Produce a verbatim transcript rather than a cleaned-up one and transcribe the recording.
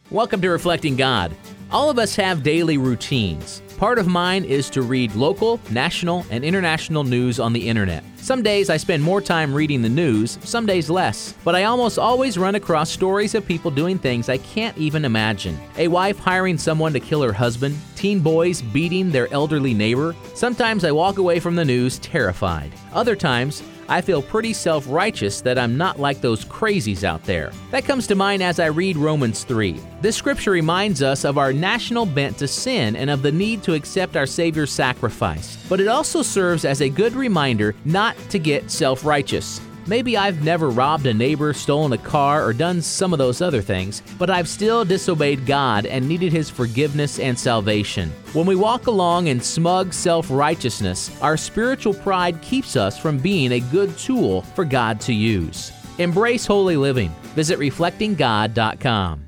Welcome to Reflecting God. All of us have daily routines. Part of mine is to read local, national, and international news on the internet. Some days I spend more time reading the news, some days less. But I almost always run across stories of people doing things I can't even imagine. A wife hiring someone to kill her husband, teen boys beating their elderly neighbor. Sometimes I walk away from the news terrified. Other times, I feel pretty self-righteous that I'm not like those crazies out there. That comes to mind as I read Romans three. This scripture reminds us of our national bent to sin and of the need to accept our Savior's sacrifice. But it also serves as a good reminder not to get self-righteous. Maybe I've never robbed a neighbor, stolen a car, or done some of those other things, but I've still disobeyed God and needed His forgiveness and salvation. When we walk along in smug self-righteousness, our spiritual pride keeps us from being a good tool for God to use. Embrace holy living. Visit reflecting god dot com.